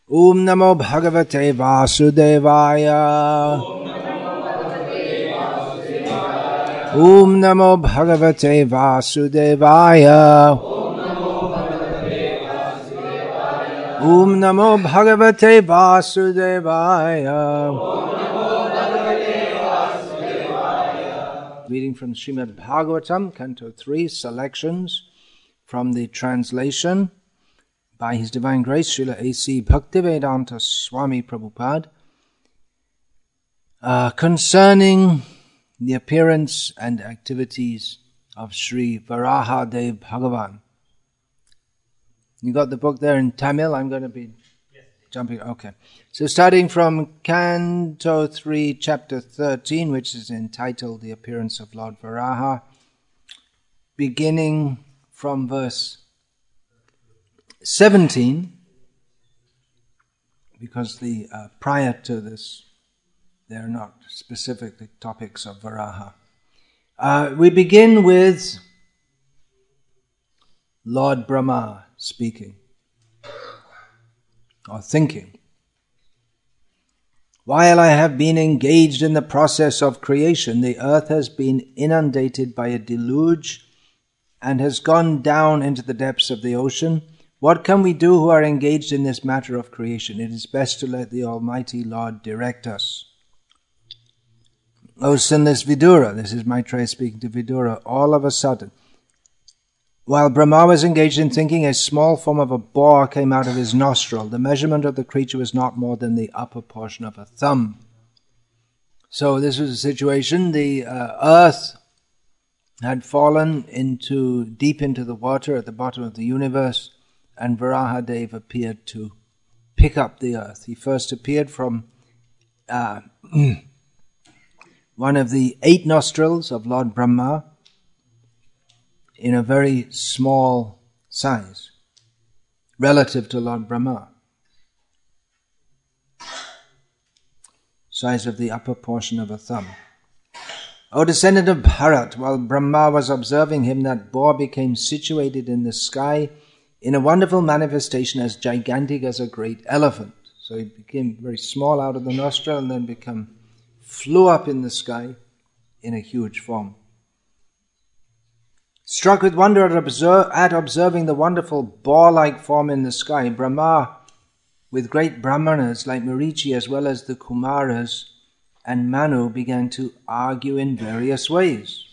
Om Namo Bhagavate Vasudevaya. Om Namo Bhagavate Vasudevaya. Om Namo Bhagavate Vasudevaya. Reading from Srimad Bhagavatam, Canto 3, selections from the translation by His Divine Grace, Srila A.C. Bhaktivedanta Swami Prabhupada, concerning the appearance and activities of Sri Varahadev Bhagavan. You got the book there in Tamil? I'm going to be jumping. Okay. So starting from Canto 3, Chapter 13, which is entitled The Appearance of Lord Varaha, beginning from verse 17, because the prior to this, they are not specifically topics of Varaha. We begin with Lord Brahma speaking, or thinking. While I have been engaged in the process of creation, the earth has been inundated by a deluge and has gone down into the depths of the ocean. What can we do who are engaged in this matter of creation? It is best to let the Almighty Lord direct us. O sinless Vidura, this is Maitreya speaking to Vidura, all of a sudden, while Brahma was engaged in thinking, a small form of a boar came out of his nostril. The measurement of the creature was not more than the upper portion of a thumb. So this was a situation, the earth had fallen deep into the water at the bottom of the universe, and Varahadev appeared to pick up the earth. He first appeared from one of the 8 nostrils of Lord Brahma, in a very small size relative to Lord Brahma. Size of the upper portion of a thumb. O descendant of Bharat, while Brahma was observing him, that boar became situated in the sky in a wonderful manifestation as gigantic as a great elephant. So he became very small out of the nostril and then flew up in the sky in a huge form. Struck with wonder at observing the wonderful boar-like form in the sky, Brahma, with great brahmanas like Marichi as well as the Kumaras and Manu, began to argue in various ways,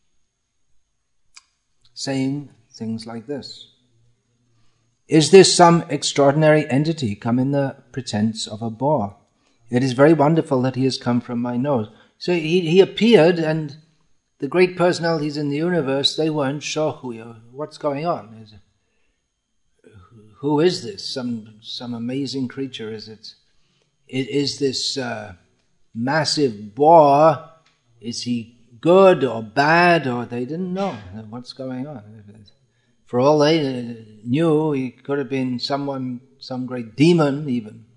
saying things like this. Is this some extraordinary entity come in the pretense of a boar? It is very wonderful that he has come from my nose. So he appeared, and the great personalities in the universe, they weren't sure what's going on. Who is this? Some amazing creature, is it? Is this massive boar? Is he good or bad? Or they didn't know what's going on. For all they knew, he could have been some great demon even.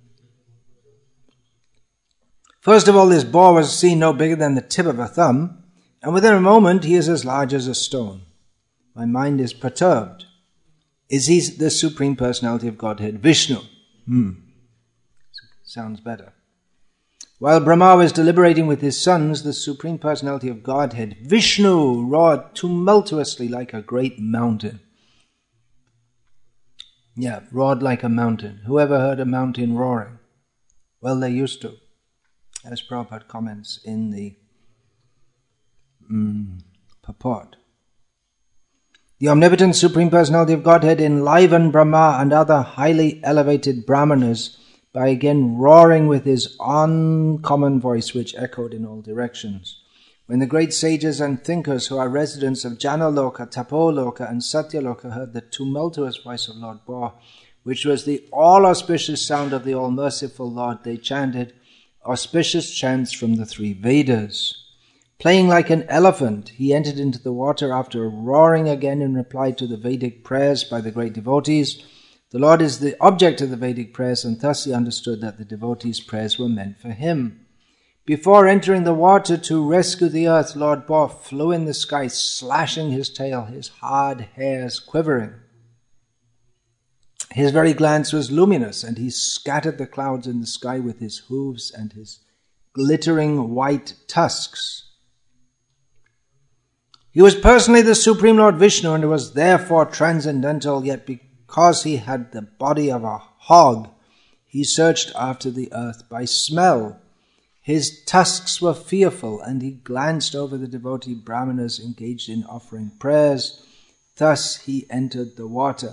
First of all, this boar was seen no bigger than the tip of a thumb, and within a moment he is as large as a stone. My mind is perturbed. Is he the Supreme Personality of Godhead, Vishnu? Sounds better. While Brahma was deliberating with his sons, the Supreme Personality of Godhead, Vishnu, roared tumultuously like a great mountain. Yeah, roared like a mountain. Who ever heard a mountain roaring? Well, they used to, as Prabhupada comments in the purport. The omnipotent Supreme Personality of Godhead enlivened Brahma and other highly elevated brahmanas by again roaring with his uncommon voice, which echoed in all directions. When the great sages and thinkers who are residents of Janaloka, Tapoloka and Satyaloka heard the tumultuous voice of Lord Boar, which was the all-auspicious sound of the all-merciful Lord, they chanted auspicious chants from the 3 Vedas. Playing like an elephant, he entered into the water after roaring again in reply to the Vedic prayers by the great devotees. The Lord is the object of the Vedic prayers, and thus he understood that the devotees' prayers were meant for him. Before entering the water to rescue the earth, Lord Boar flew in the sky, slashing his tail, his hard hairs quivering. His very glance was luminous, and he scattered the clouds in the sky with his hooves and his glittering white tusks. He was personally the Supreme Lord Vishnu and was therefore transcendental, yet because he had the body of a hog, he searched after the earth by smell. His tusks were fearful, and he glanced over the devotee brahmanas engaged in offering prayers. Thus he entered the water.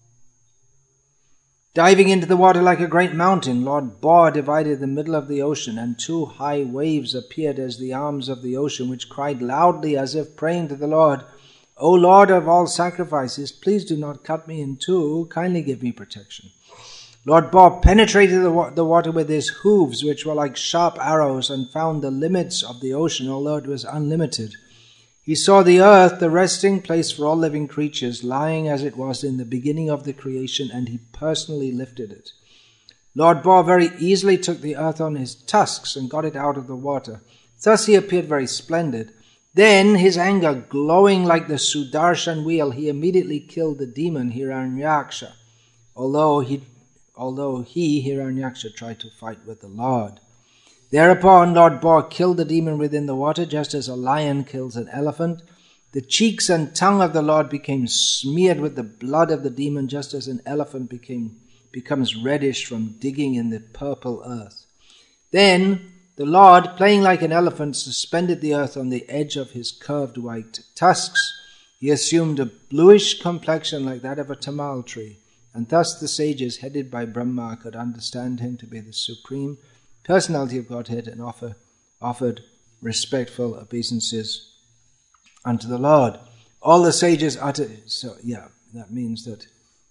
Diving into the water like a great mountain, Lord Boar divided the middle of the ocean, and two high waves appeared as the arms of the ocean, which cried loudly as if praying to the Lord, "O Lord of all sacrifices, please do not cut me in two, kindly give me protection." Lord Boar penetrated the water with his hooves, which were like sharp arrows, and found the limits of the ocean, although it was unlimited. He saw the earth, the resting place for all living creatures, lying as it was in the beginning of the creation, and he personally lifted it. Lord Boar very easily took the earth on his tusks and got it out of the water. Thus he appeared very splendid. Then, his anger glowing like the Sudarshan wheel, he immediately killed the demon Hiranyaksha, although he, Hiranyaksha, tried to fight with the Lord. Thereupon, Lord Boar killed the demon within the water, just as a lion kills an elephant. The cheeks and tongue of the Lord became smeared with the blood of the demon, just as an elephant becomes reddish from digging in the purple earth. Then the Lord, playing like an elephant, suspended the earth on the edge of his curved white tusks. He assumed a bluish complexion like that of a tamal tree, and thus the sages, headed by Brahma, could understand him to be the supreme personality of Godhead and offered respectful obeisances unto the Lord. All the sages uttered. So, that means that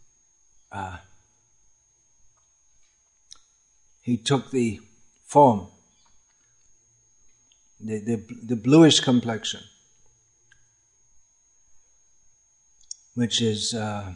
he took the form, the bluish complexion, which is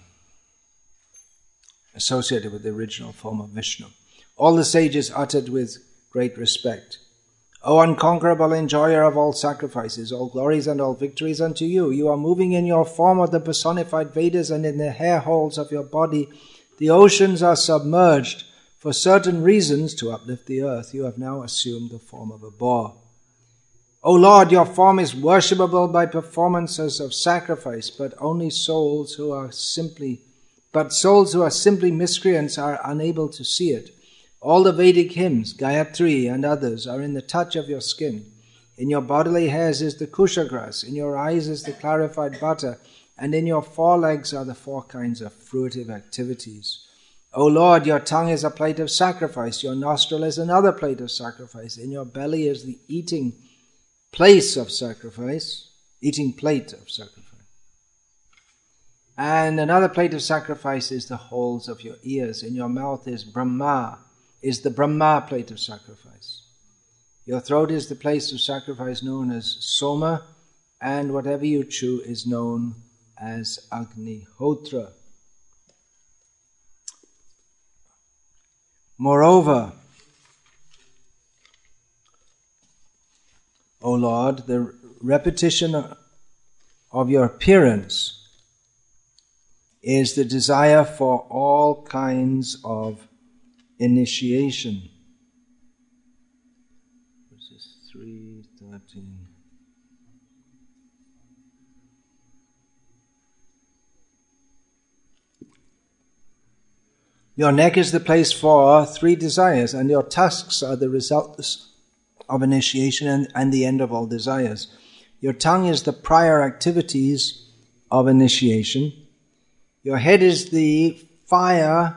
associated with the original form of Vishnu. All the sages uttered with great respect, "O unconquerable enjoyer of all sacrifices, all glories and all victories unto you. You are moving in your form of the personified Vedas, and in the hair holes of your body the oceans are submerged. For certain reasons, to uplift the earth, you have now assumed the form of a boar. O Lord, your form is worshipable by performances of sacrifice, but souls who are simply miscreants are unable to see it. All the Vedic hymns, Gayatri and others, are in the touch of your skin. In your bodily hairs is the kusha grass, in your eyes is the clarified butter, and in your forelegs are the 4 kinds of fruitive activities. O Lord, your tongue is a plate of sacrifice, your nostril is another plate of sacrifice, in your belly is the eating plate of sacrifice, and another plate of sacrifice is the holes of your ears. In your mouth is the Brahma plate of sacrifice. Your throat is the place of sacrifice known as Soma, and whatever you chew is known as Agnihotra. Moreover, O Lord, the repetition of your appearance is the desire for all kinds of initiation. This is 3:13. Your neck is the place for 3 desires, and your tusks are the results of initiation and the end of all desires. Your tongue is the prior activities of initiation. Your head is the fire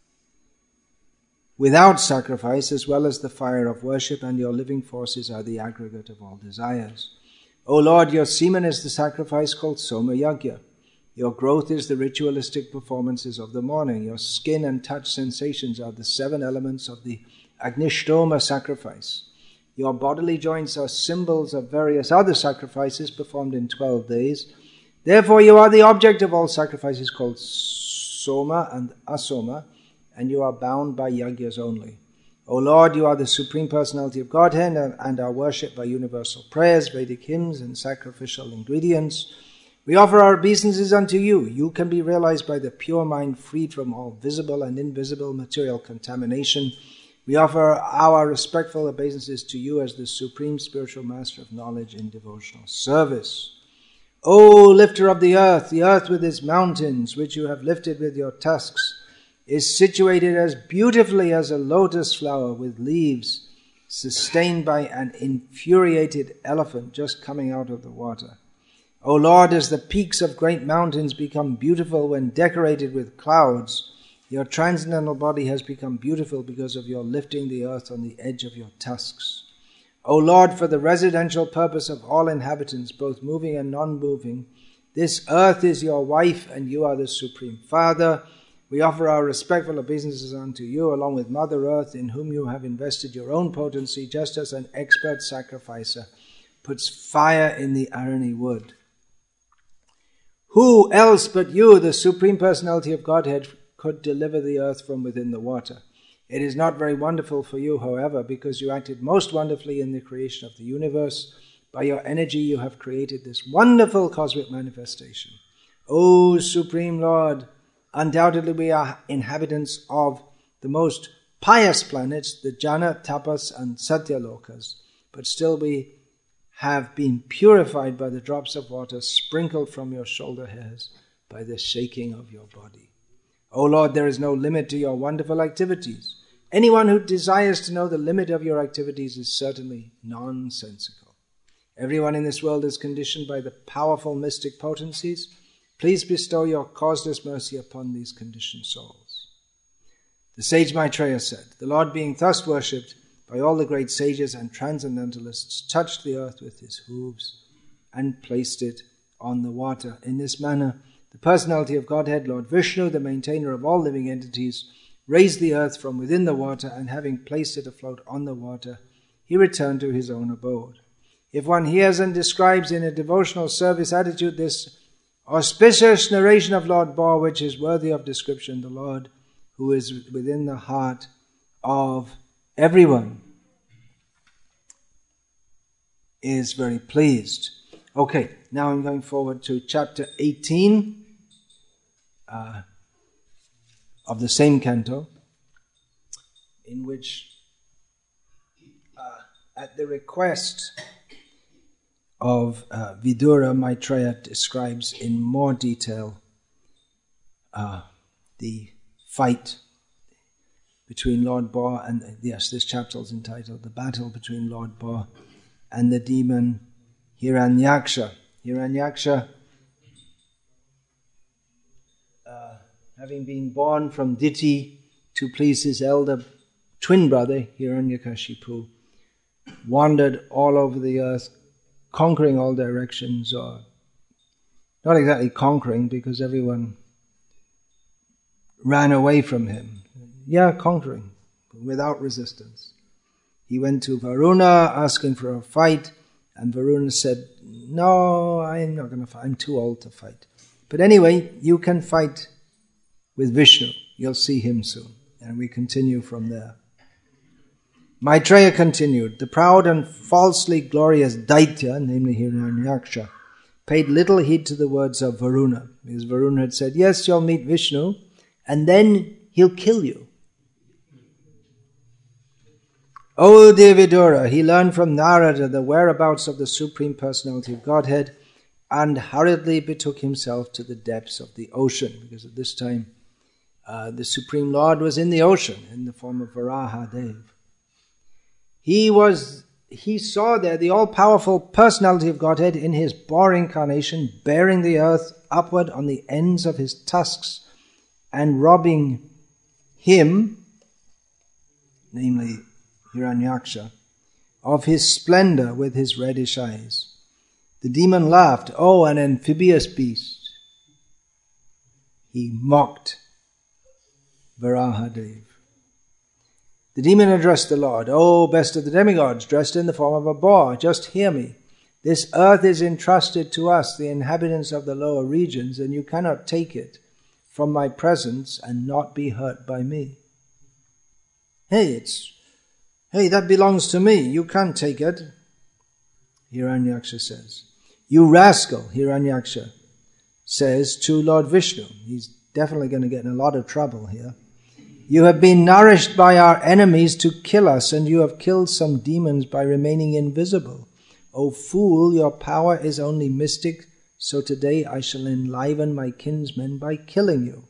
without sacrifice, as well as the fire of worship, and your living forces are the aggregate of all desires. O Lord, your semen is the sacrifice called Soma Yagya. Your growth is the ritualistic performances of the morning. Your skin and touch sensations are the 7 elements of the Agnishtoma sacrifice. Your bodily joints are symbols of various other sacrifices performed in 12 days. Therefore you are the object of all sacrifices called Soma and Asoma, and you are bound by yagyas only. O Lord, you are the Supreme Personality of Godhead and are worshipped by universal prayers, Vedic hymns, and sacrificial ingredients. We offer our obeisances unto you. You can be realized by the pure mind freed from all visible and invisible material contamination. We offer our respectful obeisances to you as the supreme spiritual master of knowledge in devotional service. O lifter of the earth with its mountains, which you have lifted with your tusks, is situated as beautifully as a lotus flower with leaves, sustained by an infuriated elephant just coming out of the water. O Lord, as the peaks of great mountains become beautiful when decorated with clouds, your transcendental body has become beautiful because of your lifting the earth on the edge of your tusks. O Lord, for the residential purpose of all inhabitants, both moving and non-moving, this earth is your wife and you are the Supreme Father. We offer our respectful obeisances unto you, along with Mother Earth, in whom you have invested your own potency, just as an expert sacrificer puts fire in the irony wood. Who else but you, the Supreme Personality of Godhead, could deliver the earth from within the water? It is not very wonderful for you, however, because you acted most wonderfully in the creation of the universe. By your energy you have created this wonderful cosmic manifestation. O Supreme Lord, undoubtedly we are inhabitants of the most pious planets, the Jana, Tapas and Satyalokas, but still we have been purified by the drops of water sprinkled from your shoulder hairs by the shaking of your body. O Lord, there is no limit to your wonderful activities. Anyone who desires to know the limit of your activities is certainly nonsensical. Everyone in this world is conditioned by the powerful mystic potencies. Please bestow your causeless mercy upon these conditioned souls. The sage Maitreya said, the Lord being thus worshipped by all the great sages and transcendentalists, touched the earth with his hooves and placed it on the water. In this manner, the personality of Godhead, Lord Vishnu, the maintainer of all living entities, raised the earth from within the water, and having placed it afloat on the water, he returned to his own abode. If one hears and describes in a devotional service attitude this auspicious narration of Lord Bohr, which is worthy of description, the Lord who is within the heart of everyone is very pleased. Okay, now I'm going forward to chapter 18 of the same canto, in which at the request of Vidura, Maitreya describes in more detail the fight between Lord Bohr and, yes, this chapter is entitled The Battle Between Lord Bohr and the Demon Hiranyaksha. Hiranyaksha, having been born from Diti to please his elder twin brother, Hiranyakashipu, wandered all over the earth, conquering all directions, or not exactly conquering because everyone ran away from him. Yeah, conquering, without resistance. He went to Varuna asking for a fight, and Varuna said, no, I'm not going to fight, I'm too old to fight. But anyway, you can fight with Vishnu. You'll see him soon. And we continue from there. Maitreya continued, the proud and falsely glorious Daitya, namely Hiranyaksha, paid little heed to the words of Varuna, because Varuna had said, yes, you'll meet Vishnu, and then he'll kill you. O dear Vidura, he learned from Narada the whereabouts of the Supreme Personality of Godhead and hurriedly betook himself to the depths of the ocean, because at this time the Supreme Lord was in the ocean in the form of Varahadev. He saw there the all-powerful Personality of Godhead in his Bohr incarnation, bearing the earth upward on the ends of his tusks and robbing him, namely Hiranyaksha, of his splendor with his reddish eyes. The demon laughed, oh, an amphibious beast. He mocked Varahadev. The demon addressed the Lord, oh, best of the demigods, dressed in the form of a boar, just hear me. This earth is entrusted to us, the inhabitants of the lower regions, and you cannot take it from my presence and not be hurt by me. Hey, that belongs to me. You can't take it. Hiranyaksha says, you rascal, Hiranyaksha, says to Lord Vishnu. He's definitely going to get in a lot of trouble here. You have been nourished by our enemies to kill us, and you have killed some demons by remaining invisible. O fool, your power is only mystic, so today I shall enliven my kinsmen by killing you.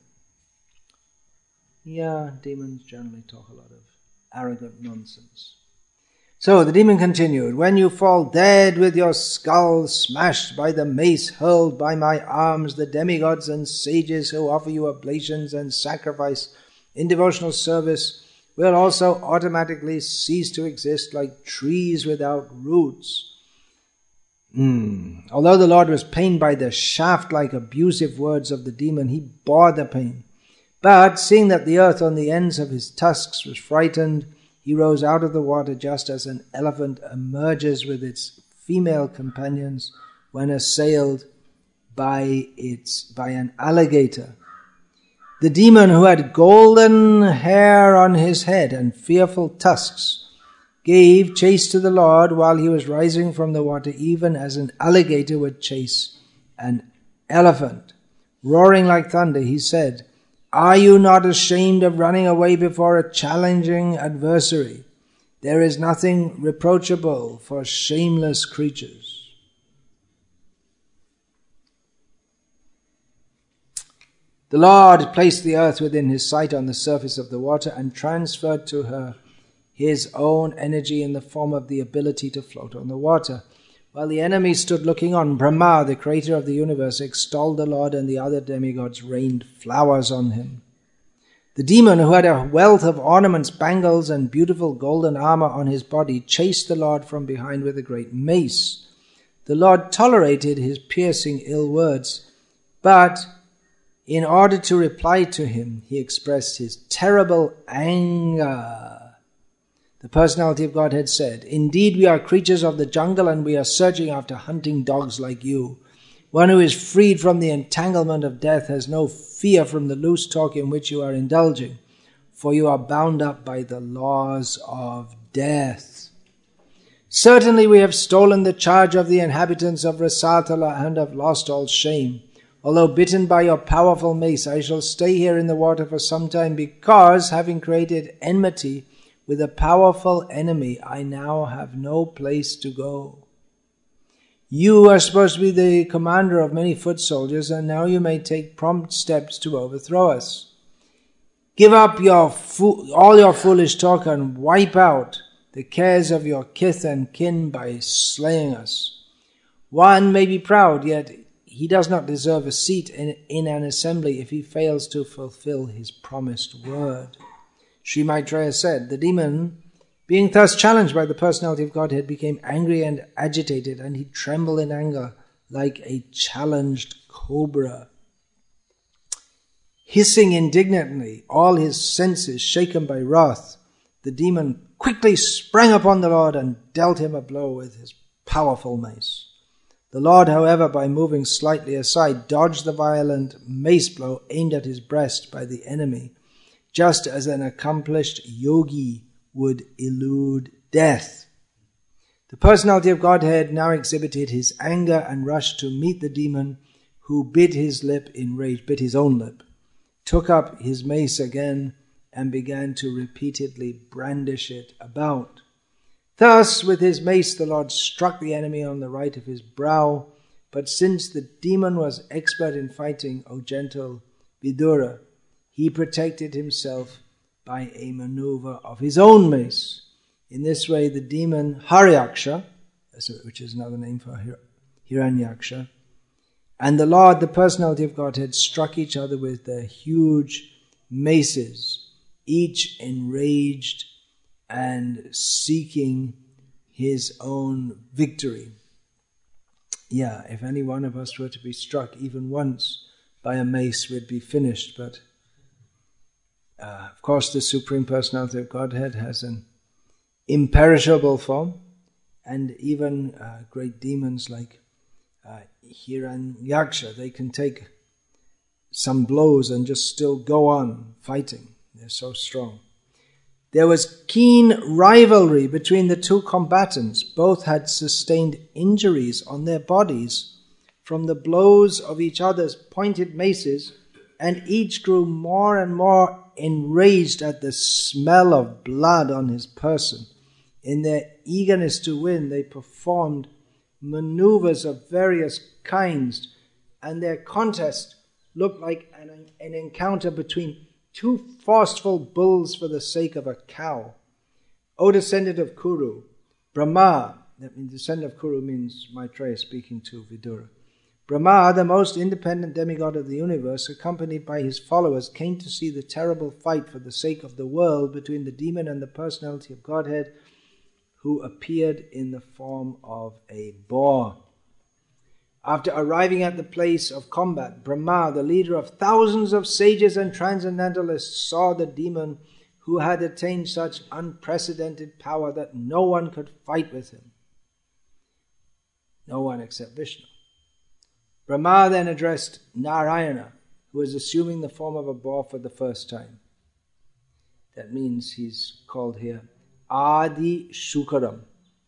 Yeah, demons generally talk a lot of arrogant nonsense. So the demon continued, when you fall dead with your skull smashed by the mace hurled by my arms, the demigods and sages who offer you oblations and sacrifice in devotional service will also automatically cease to exist like trees without roots. Although the Lord was pained by the shaft-like abusive words of the demon, he bore the pain. But seeing that the earth on the ends of his tusks was frightened, he rose out of the water just as an elephant emerges with its female companions when assailed by an alligator. The demon, who had golden hair on his head and fearful tusks, gave chase to the Lord while he was rising from the water, even as an alligator would chase an elephant. Roaring like thunder, he said, are you not ashamed of running away before a challenging adversary? There is nothing reproachable for shameless creatures. The Lord placed the earth within his sight on the surface of the water and transferred to her his own energy in the form of the ability to float on the water. While the enemy stood looking on, Brahma, the creator of the universe, extolled the Lord, and the other demigods rained flowers on him. The demon, who had a wealth of ornaments, bangles, and beautiful golden armor on his body, chased the Lord from behind with a great mace. The Lord tolerated his piercing ill words, but in order to reply to him, he expressed his terrible anger. The personality of Godhead said, indeed, we are creatures of the jungle, and we are searching after hunting dogs like you. One who is freed from the entanglement of death has no fear from the loose talk in which you are indulging, for you are bound up by the laws of death. Certainly we have stolen the charge of the inhabitants of Rasatala and have lost all shame. Although bitten by your powerful mace, I shall stay here in the water for some time because, having created enmity with a powerful enemy, I now have no place to go. You are supposed to be the commander of many foot soldiers, and now you may take prompt steps to overthrow us. Give up all your foolish talk and wipe out the cares of your kith and kin by slaying us. One may be proud, yet he does not deserve a seat in an assembly if he fails to fulfill his promised word. Sri Maitreya said, the demon, being thus challenged by the personality of Godhead, became angry and agitated, and he trembled in anger like a challenged cobra. Hissing indignantly, all his senses shaken by wrath, the demon quickly sprang upon the Lord and dealt him a blow with his powerful mace. The Lord, however, by moving slightly aside, dodged the violent mace blow aimed at his breast by the enemy, just as an accomplished yogi would elude death. The personality of Godhead now exhibited his anger and rushed to meet the demon, who bit his own lip, took up his mace again, and began to repeatedly brandish it about. Thus, with his mace, the Lord struck the enemy on the right of his brow, but since the demon was expert in fighting, O gentle Vidura, he protected himself by a maneuver of his own mace. In this way, the demon Haryaksha, which is another name for Hiranyaksha, and the Lord, the personality of Godhead, struck each other with their huge maces, each enraged and seeking his own victory. Yeah, if any one of us were to be struck even once by a mace, we'd be finished. But of course, the Supreme Personality of Godhead has an imperishable form, and even great demons like Hiranyaksha, they can take some blows and just still go on fighting. They're so strong. There was keen rivalry between the two combatants. Both had sustained injuries on their bodies from the blows of each other's pointed maces, and each grew more and more enraged at the smell of blood on his person. In their eagerness to win, they performed maneuvers of various kinds, and their contest looked like an encounter between two forceful bulls for the sake of a cow. O descendant of Kuru, Brahma, that means descendant of Kuru means Maitreya speaking to Vidura. Brahma, the most independent demigod of the universe, accompanied by his followers, came to see the terrible fight for the sake of the world between the demon and the personality of Godhead, who appeared in the form of a boar. After arriving at the place of combat, Brahma, the leader of thousands of sages and transcendentalists, saw the demon who had attained such unprecedented power that no one could fight with him. No one except Vishnu. Brahma then addressed Narayana, who was assuming the form of a boar for the first time. That means he's called here Adi Shukaram.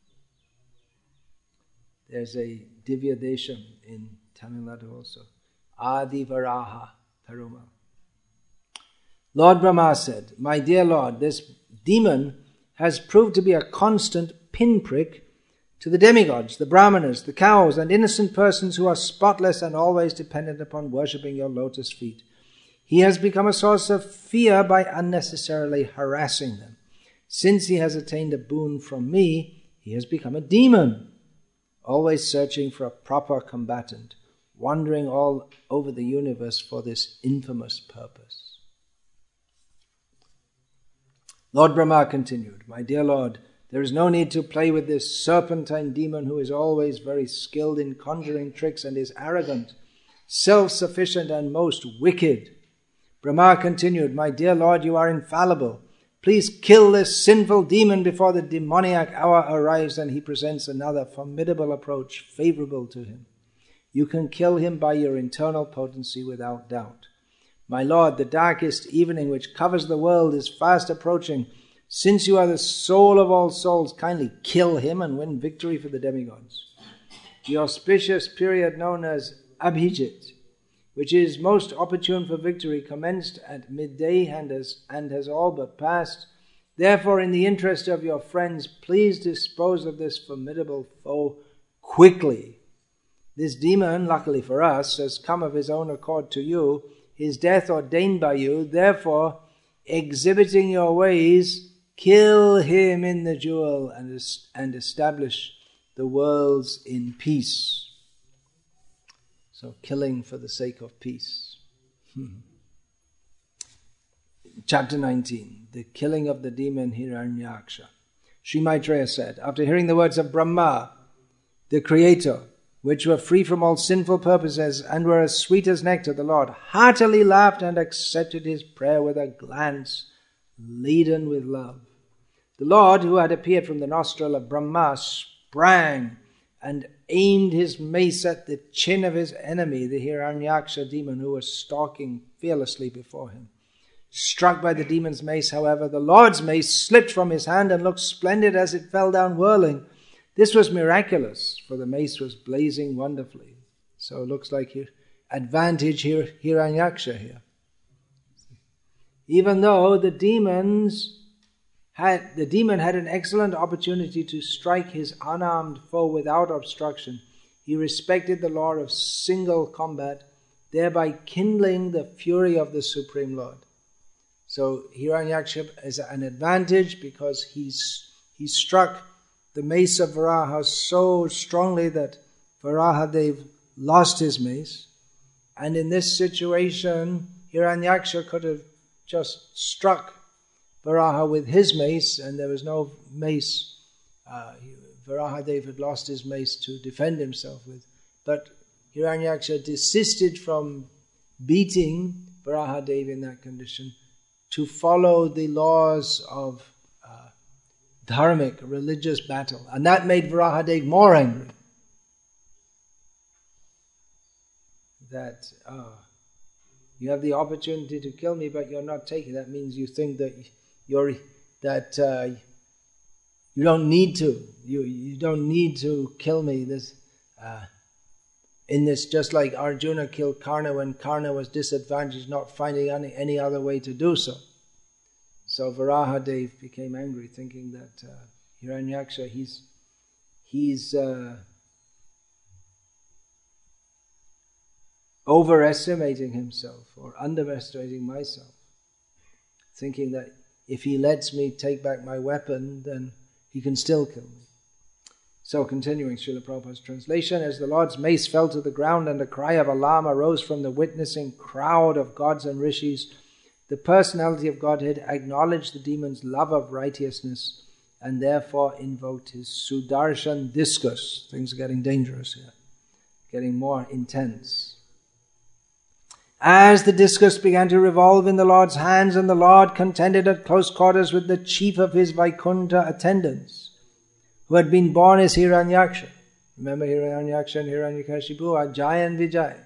There's a Divya Desham in Tamil Nadu also. Adi Varaha Perumal. Lord Brahma said, "My dear Lord, this demon has proved to be a constant pinprick to the demigods, the brahmanas, the cows, and innocent persons who are spotless and always dependent upon worshipping your lotus feet. He has become a source of fear by unnecessarily harassing them. Since he has attained a boon from me, he has become a demon, always searching for a proper combatant, wandering all over the universe for this infamous purpose." Lord Brahma continued, "My dear Lord, there is no need to play with this serpentine demon who is always very skilled in conjuring tricks and is arrogant, self-sufficient and most wicked." Brahma continued, "My dear Lord, you are infallible. Please kill this sinful demon before the demoniac hour arrives and he presents another formidable approach favorable to him. You can kill him by your internal potency without doubt. My Lord, the darkest evening which covers the world is fast approaching. Since you are the soul of all souls, kindly kill him and win victory for the demigods." The auspicious period known as Abhijit, which is most opportune for victory, commenced at midday and has all but passed. Therefore, in the interest of your friends, please dispose of this formidable foe quickly. This demon, luckily for us, has come of his own accord to you, his death ordained by you. Therefore, exhibiting your ways, kill him in the jewel and establish the worlds in peace. So killing for the sake of peace. Chapter 19, the killing of the demon Hiranyaksha. Sri Maitreya said, after hearing the words of Brahma, the Creator, which were free from all sinful purposes and were as sweet as nectar, the Lord heartily laughed and accepted his prayer with a glance laden with love. The Lord, who had appeared from the nostril of Brahma, sprang and aimed his mace at the chin of his enemy, the Hiranyaksha demon, who was stalking fearlessly before him. Struck by the demon's mace, however, the Lord's mace slipped from his hand and looked splendid as it fell down whirling. This was miraculous, for the mace was blazing wonderfully. So it looks like advantage here, Hiranyaksha here. Even though the demon had an excellent opportunity to strike his unarmed foe without obstruction, he respected the law of single combat, thereby kindling the fury of the Supreme Lord. So Hiranyaksha is an advantage because he struck the mace of Varaha so strongly that Varahadev lost his mace. And in this situation, Hiranyaksha could have just struck Varaha with his mace, and there was no mace. Varahadev had lost his mace to defend himself with. But Hiranyaksha desisted from beating Varahadev in that condition to follow the laws of dharmic, religious battle. And that made Varahadev more angry. That you have the opportunity to kill me, but you're not taking. That means you think that you don't need to. You don't need to kill me. This in this, just like Arjuna killed Karna when Karna was disadvantaged, not finding any other way to do so. So Varahadev became angry, thinking that Hiranyaksha, he's overestimating himself or underestimating myself, thinking that if he lets me take back my weapon, then he can still kill me. So continuing Srila Prabhupada's translation, as the Lord's mace fell to the ground and a cry of alarm arose from the witnessing crowd of gods and rishis, the personality of Godhead acknowledged the demon's love of righteousness and therefore invoked his Sudarshan discus. Things are getting dangerous here, getting more intense. As the discus began to revolve in the Lord's hands and the Lord contended at close quarters with the chief of his Vaikuntha attendants, who had been born as Hiranyaksha. Remember Hiranyaksha and Hiranyakashipu are Jaya and Vijaya.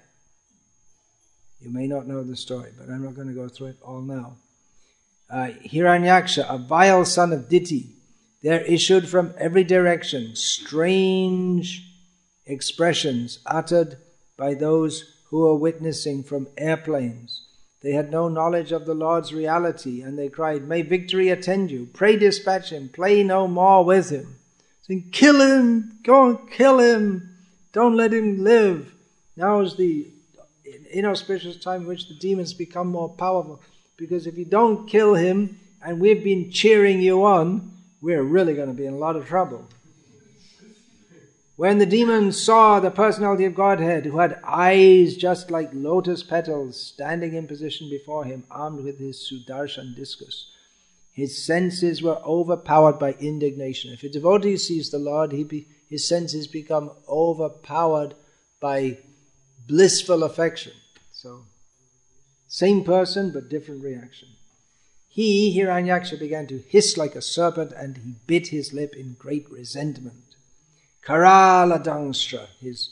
You may not know the story, but I'm not going to go through it all now. Hiranyaksha, a vile son of Diti, there issued from every direction strange expressions uttered by those who were witnessing from airplanes. They had no knowledge of the Lord's reality, and they cried, "May victory attend you! Pray dispatch him! Play no more with him!" Saying, "Kill him! Go and kill him! Don't let him live!" Now is the inauspicious time in which the demons become more powerful, because if you don't kill him and we've been cheering you on, we're really going to be in a lot of trouble. When the demons saw the personality of Godhead, who had eyes just like lotus petals, standing in position before him, armed with his Sudarshan discus, his senses were overpowered by indignation. If a devotee sees the Lord, his senses become overpowered by blissful affection. So, same person but different reaction. He, Hiranyaksha, began to hiss like a serpent and he bit his lip in great resentment. Karala Dangstra, his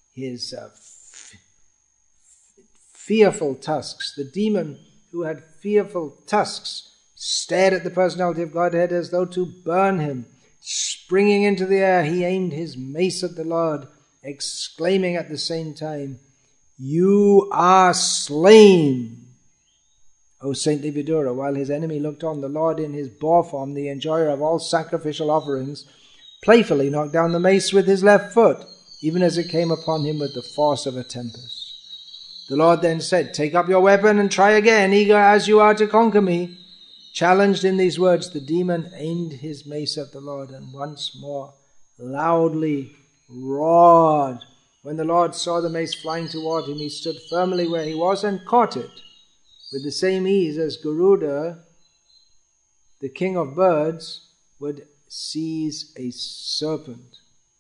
fearful tusks. The demon who had fearful tusks stared at the personality of Godhead as though to burn him. Springing into the air, he aimed his mace at the Lord, exclaiming at the same time, "You are slain!" O saintly Vidura, while his enemy looked on, the Lord in his boar form, the enjoyer of all sacrificial offerings, playfully knocked down the mace with his left foot, even as it came upon him with the force of a tempest. The Lord then said, "Take up your weapon and try again, eager as you are to conquer me." Challenged in these words, the demon aimed his mace at the Lord and once more loudly roared. When the Lord saw the mace flying toward him, he stood firmly where he was and caught it with the same ease as Garuda, the king of birds, would seize a serpent.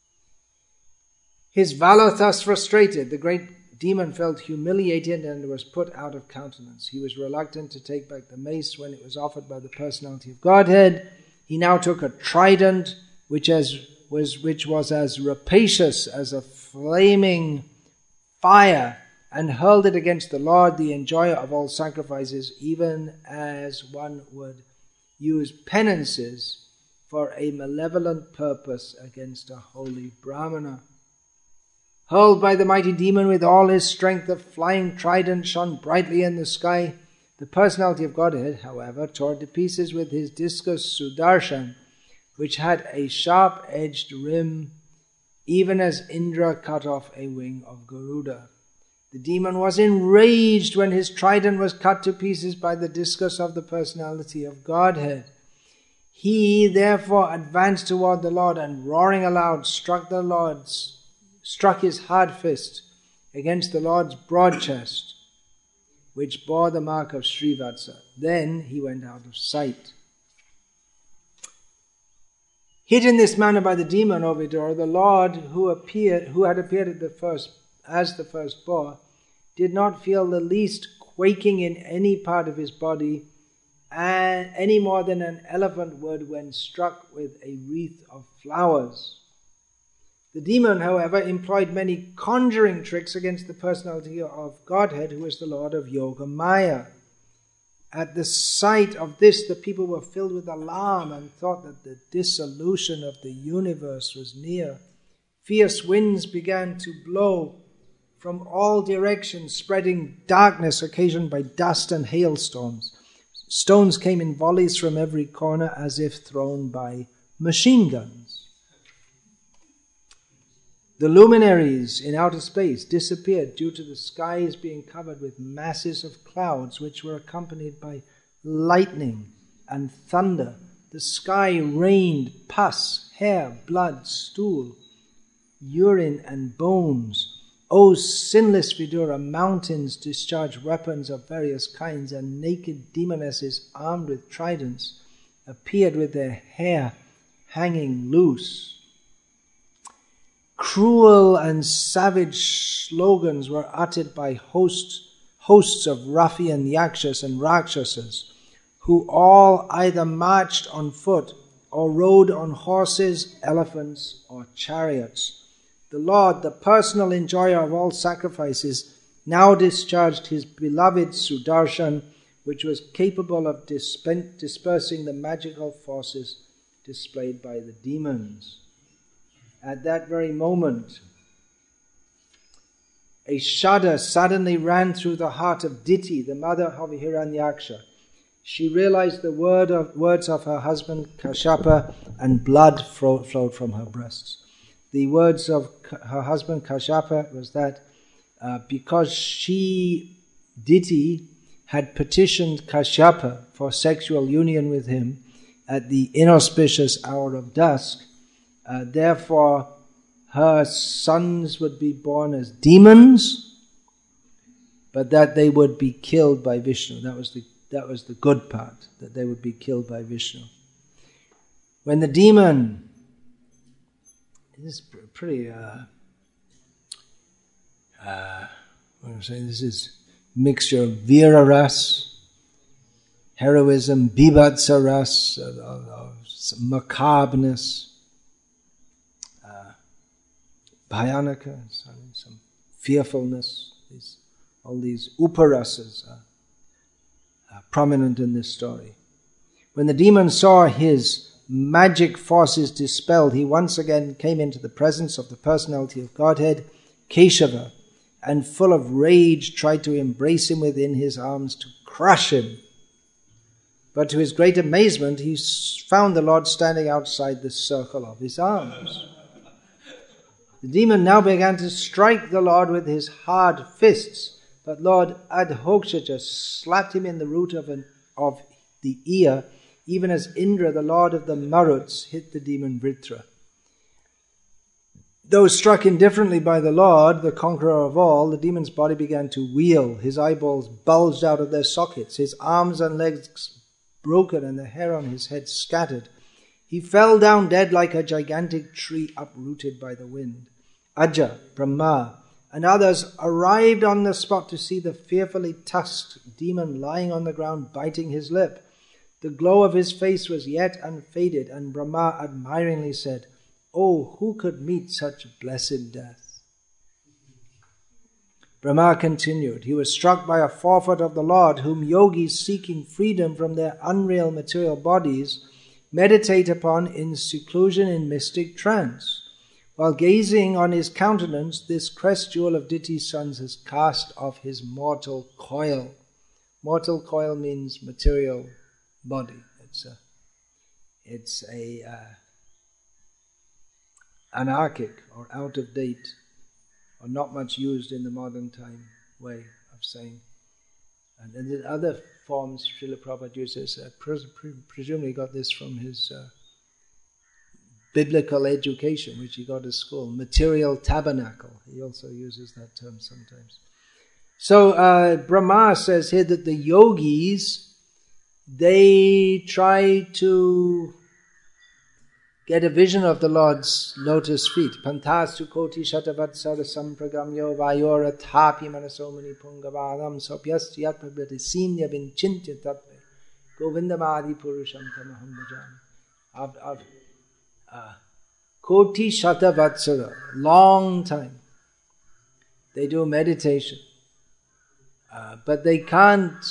His valor thus frustrated, the great demon felt humiliated and was put out of countenance. He was reluctant to take back the mace when it was offered by the personality of Godhead. He now took a trident which was as rapacious as a flaming fire, and hurled it against the Lord, the enjoyer of all sacrifices, even as one would use penances for a malevolent purpose against a holy Brahmana. Hurled by the mighty demon with all his strength, the flying trident shone brightly in the sky. The personality of Godhead, however, tore to pieces with his discus Sudarshan, which had a sharp-edged rim, even as Indra cut off a wing of Garuda. The demon was enraged when his trident was cut to pieces by the discus of the personality of Godhead. He therefore advanced toward the Lord and, roaring aloud, struck his hard fist against the Lord's broad chest, which bore the mark of Srivatsa. Then he went out of sight. Hit in this manner by the demon, O Vidura, the Lord who had appeared as the first boar, did not feel the least quaking in any part of his body, any more than an elephant would when struck with a wreath of flowers. The demon, however, employed many conjuring tricks against the personality of Godhead, who is the Lord of Yoga Maya. At the sight of this, the people were filled with alarm and thought that the dissolution of the universe was near. Fierce winds began to blow from all directions, spreading darkness occasioned by dust and hailstorms. Stones came in volleys from every corner as if thrown by machine guns. The luminaries in outer space disappeared due to the skies being covered with masses of clouds which were accompanied by lightning and thunder. The sky rained pus, hair, blood, stool, urine and bones. O sinless Vidura, mountains discharged weapons of various kinds, and naked demonesses armed with tridents appeared with their hair hanging loose. Cruel and savage slogans were uttered by hosts of ruffian yakshas and rakshasas, who all either marched on foot or rode on horses, elephants, or chariots. The Lord, the personal enjoyer of all sacrifices, now discharged his beloved Sudarshan, which was capable of dispersing the magical forces displayed by the demons. At that very moment, a shudder suddenly ran through the heart of Diti, the mother of Hiranyaksha. She realized the words of her husband Kashyapa, and blood flowed from her breasts. The words of her husband Kashyapa was that because Diti, had petitioned Kashyapa for sexual union with him at the inauspicious hour of dusk, therefore her sons would be born as demons, but that they would be killed by Vishnu. That was the good part, that they would be killed by Vishnu. When the demon, this is pretty, this is mixture of Vira ras, heroism, Bibhatsa ras, macabreness, bhayanaka, some fearfulness. All these uparasas are prominent in this story. When the demon saw his magic forces dispelled, he once again came into the presence of the personality of Godhead, Keshava, and full of rage tried to embrace him within his arms to crush him. But to his great amazement, he found the Lord standing outside the circle of his arms. The demon now began to strike the Lord with his hard fists, but Lord Adhokshaja slapped him in the root of the ear, even as Indra, the lord of the Maruts, hit the demon Vritra. Though struck indifferently by the Lord, the conqueror of all, the demon's body began to wheel. His eyeballs bulged out of their sockets, his arms and legs broken, and the hair on his head scattered. He fell down dead like a gigantic tree uprooted by the wind. Aja, Brahma, and others arrived on the spot to see the fearfully tusked demon lying on the ground, biting his lip. The glow of his face was yet unfaded, and Brahma admiringly said, "Oh, who could meet such blessed death?" Brahma continued, "He was struck by a forfeit of the Lord, whom yogis seeking freedom from their unreal material bodies meditate upon in seclusion in mystic trance. While gazing on his countenance, this crest jewel of Diti's sons has cast off his mortal coil." Mortal coil means material body. It's a anarchic or out of date or not much used in the modern time way of saying. And then the other forms Srila Prabhupada uses, presumably got this from his biblical education, which he got at school, material tabernacle. He also uses that term sometimes. So Brahma says here that the yogis, they try to get a vision of the Lord's lotus feet. Pantasu koti shatavatsara sampragamyo vayora tapi manasomani pungavadam sopyasti yatpabhati sinya vinchintya tattve govindamadi purusham tamaham bhajami. Koti shatavatsara, long time. They do meditation. But they can't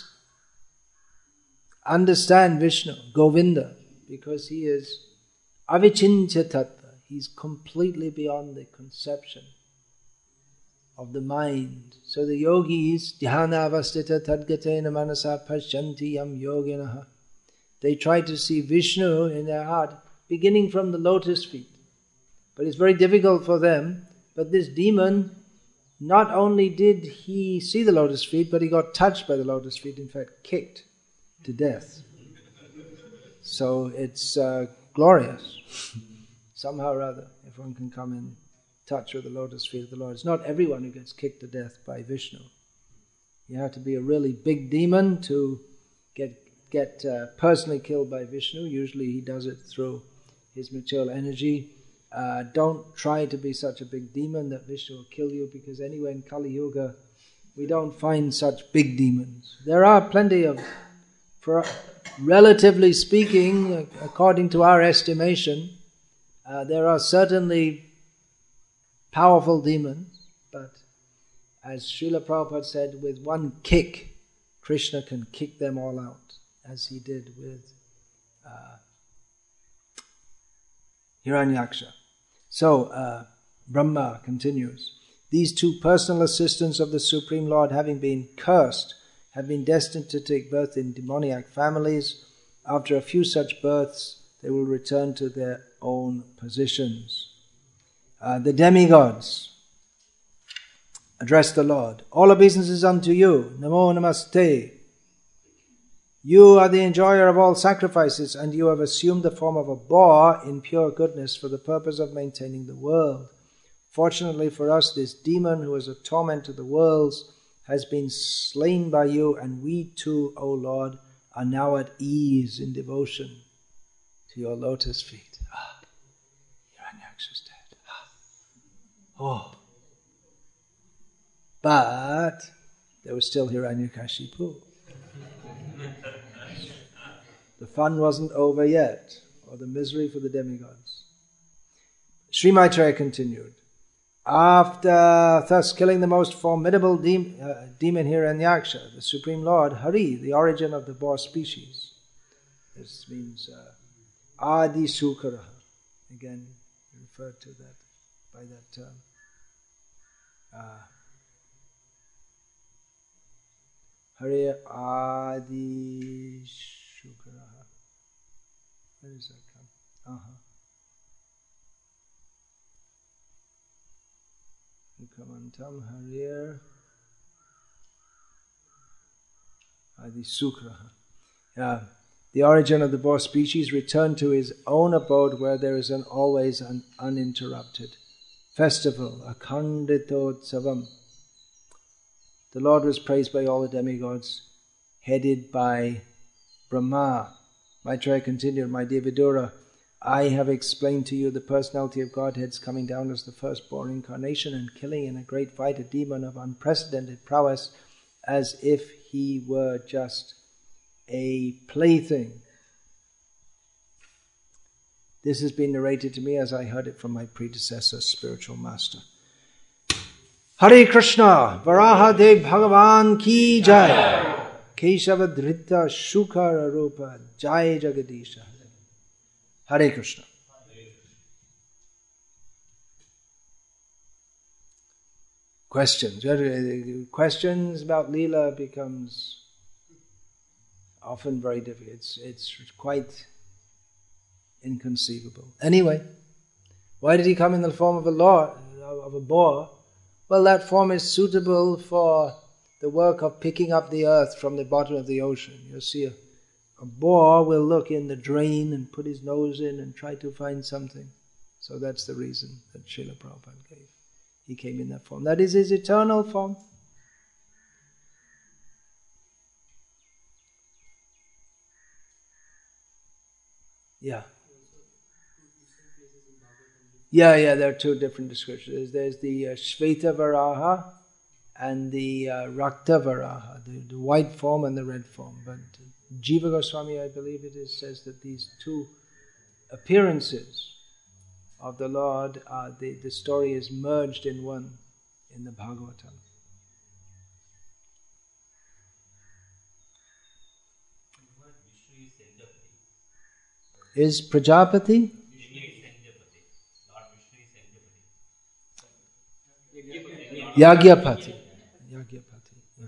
understand Vishnu, Govinda, because he is avichintya tattva. He's completely beyond the conception of the mind. So the yogis, dhyana avastita tadgatena manasa pashyanti yam yoginaha, they try to see Vishnu in their heart, beginning from the lotus feet. But it's very difficult for them. But this demon, not only did he see the lotus feet, but he got touched by the lotus feet, in fact kicked to death. So it's glorious. Somehow or other, if one can come in touch with the lotus feet of the Lord. It's not everyone who gets kicked to death by Vishnu. You have to be a really big demon to get personally killed by Vishnu. Usually he does it through his material energy. Don't try to be such a big demon that Vishnu will kill you, because anyway in Kali Yuga we don't find such big demons. There are plenty of, relatively speaking, according to our estimation, there are certainly powerful demons, but as Srila Prabhupada said, with one kick, Krishna can kick them all out, as he did with Hiranyaksha. So, Brahma continues, these two personal assistants of the Supreme Lord, having been cursed, have been destined to take birth in demoniac families. After a few such births, they will return to their own positions. The demigods address the Lord. All obeisances unto you. Namo namaste. You are the enjoyer of all sacrifices, and you have assumed the form of a boar in pure goodness for the purpose of maintaining the world. Fortunately for us, this demon who is a torment to the worlds has been slain by you, and we too, O Lord, are now at ease in devotion to your lotus feet. Hiranyaksha's dead. Oh. But there was still Hiranyakashipu. The fun wasn't over yet, or the misery for the demigods. Sri Maitreya continued, after thus killing the most formidable demon Hiranyaksha, the Supreme Lord, Hari, the origin of the boar species. This means Adi Sukara. Again, referred to that by that term. Hari Adi Sukara. Where does that come? Ukamantam Harir Adi Sukraha. The origin of the boar species returned to his own abode, where there is always an uninterrupted festival, Akhanditotsavam. The Lord was praised by all the demigods, headed by Brahma. Maitreya continued, my dear Vidura, I have explained to you the personality of Godhead's coming down as the firstborn incarnation and killing in a great fight a demon of unprecedented prowess as if he were just a plaything. This has been narrated to me as I heard it from my predecessor, spiritual master. Hare Krishna, Varaha Dev Bhagavan ki jai, Keshava Dhrita Shukara Rupa, Jai Jagadisha. Hare Krishna. Questions. Questions about Leela becomes often very difficult. It's quite inconceivable. Anyway, why did he come in the form of a boar? Well, that form is suitable for the work of picking up the earth from the bottom of the ocean. You'll see a boar will look in the drain and put his nose in and try to find something. So that's the reason that Srila Prabhupada gave. He came in that form. That is his eternal form. Yeah. Yeah, there are two different descriptions. There's the Shveta Varaha and the Rakta Varaha, the white form and the red form. But Jiva Goswami, I believe it is, says that these two appearances of the Lord, the story is merged in one in the Bhagavatam. Is Prajapati? Yagyapati. Yagyapati. Yeah.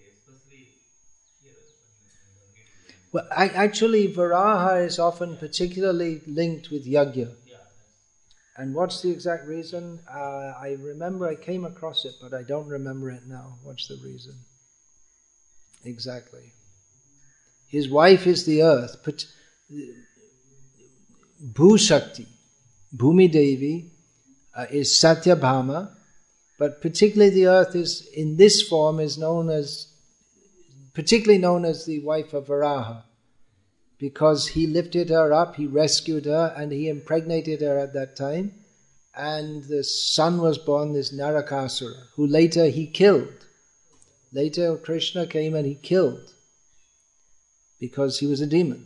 Well, actually, Varaha is often particularly linked with Yagya. And what's the exact reason? I remember I came across it, but I don't remember it now. What's the reason? Exactly. His wife is the earth. Bhushakti, Bhumi Devi, is Satyabhama, but particularly the earth is, in this form, is particularly known as the wife of Varaha, because he lifted her up, he rescued her, and he impregnated her at that time, and the son was born, this Narakasura, who later he killed. Later Krishna came and he killed, because he was a demon.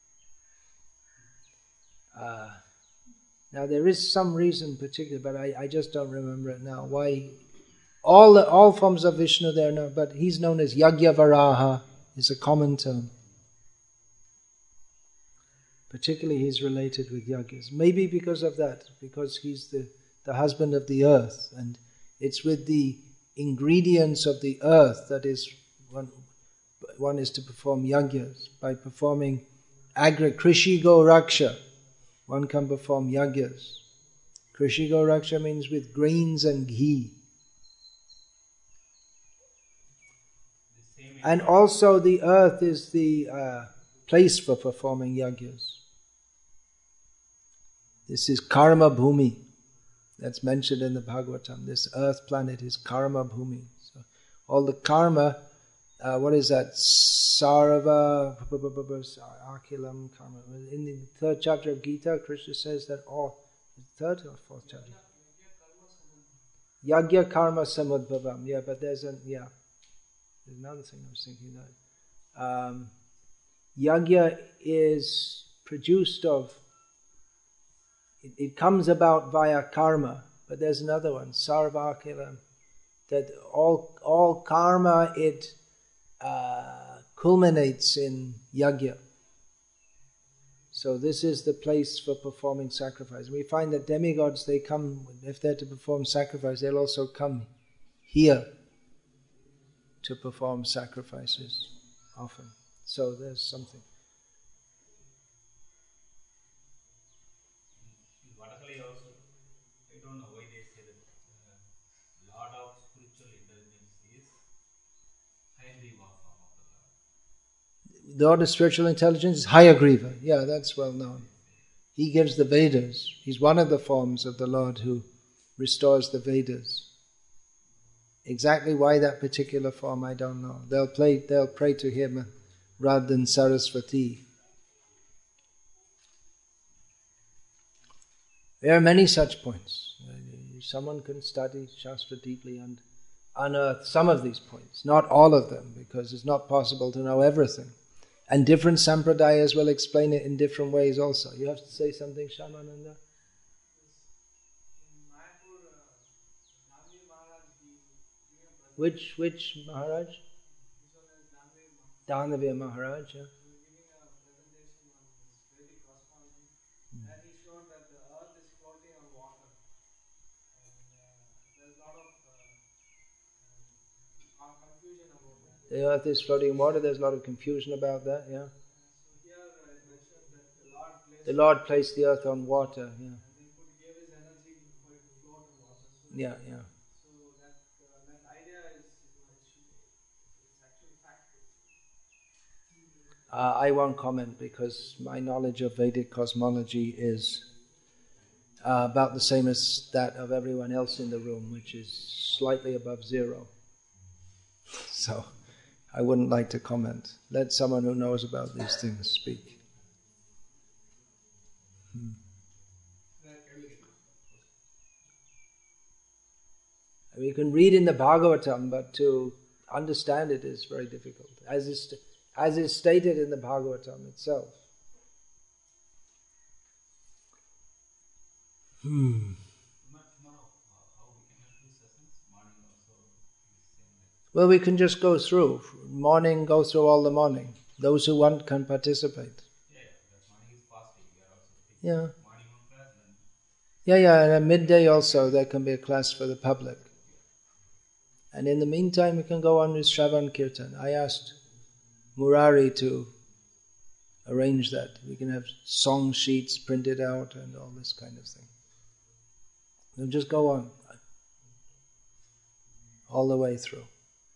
Now there is some reason particular, but I just don't remember it now. Why all forms of Vishnu there now, but he's known as Yagyavaraha, is a common term. Particularly he's related with Yagyas. Maybe because of that, because he's the husband of the earth, and it's with the ingredients of the earth that is one is to perform Yagyas. By performing Krishi Go Raksha, one can perform Yagyas. Krishi Go Raksha means with grains and ghee. And also the earth is the place for performing Yagyas. This is Karma Bhumi. That's mentioned in the Bhagavatam. This earth planet is Karma Bhumi. So all the karma, what is that? Sarva, Akhilam, Karma. In the third chapter of Gita, Krishna says that all, third or fourth chapter? Yagya Karma Samudbhavam. Yeah, but there's another thing I was thinking that. Yagya is produced of, it comes about via karma, but there's another one, Sarva Akhilam, that all karma, it culminates in Yagya. So this is the place for performing sacrifice. We find that demigods, they come, if they're to perform sacrifice, they'll also come here to perform sacrifices often. So there's something. In Vadakali also, I don't know why they say that Lord of spiritual intelligence is Hayagriva form of the Lord. The Lord of spiritual intelligence is Hayagriva. Yeah, that's well known. He gives the Vedas. He's one of the forms of the Lord who restores the Vedas. Exactly why that particular form, I don't know. They'll pray to him rather than Saraswati. There are many such points. Someone can study Shastra deeply and unearth some of these points, not all of them, because it's not possible to know everything. And different sampradayas will explain it in different ways also. You have to say something, Shyamananda? Which Maharaj? Dhanavya Maharaj, yeah. The earth is floating in water, there's a lot of confusion about that, yeah. The Lord placed the earth on water, yeah. Yeah, yeah. I won't comment because my knowledge of Vedic cosmology is about the same as that of everyone else in the room, which is slightly above zero. So I wouldn't like to comment. Let someone who knows about these things speak. We can read in the Bhagavatam, but to understand it is very difficult, as is stated in the Bhagavatam itself. Well, we can just go through. Morning, go through all the morning. Those who want can participate. Yeah. Yeah, and at midday also there can be a class for the public. And in the meantime, we can go on with Shravan Kirtan. I asked Murari to arrange that. We can have song sheets printed out and all this kind of thing. We'll just go on all the way through.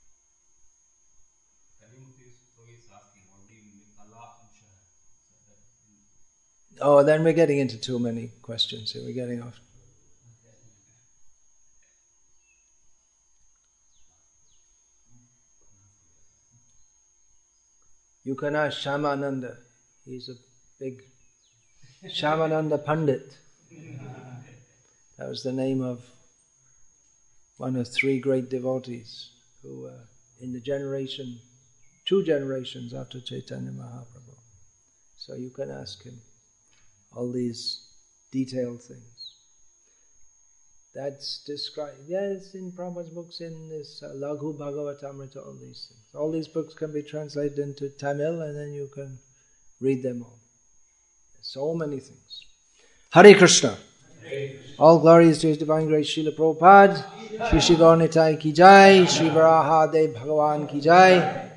Oh, then we're getting into too many questions here. We're getting off. You can ask Shyamananda. He's a big Shyamananda Pandit. That was the name of one of three great devotees who were in the generation, 2 generations after Chaitanya Mahaprabhu. So you can ask him all these detailed things. That's described, yes, in Prabhupada's books, in this Laghu Bhagavatamrita, all these things. All these books can be translated into Tamil and then you can read them all. So many things. Hare Krishna. All glories to His Divine Grace Srila Prabhupada. Shri Shri Gaura Nitai Ki Jai. Shri Varaha Dev Bhagavan Ki Jai.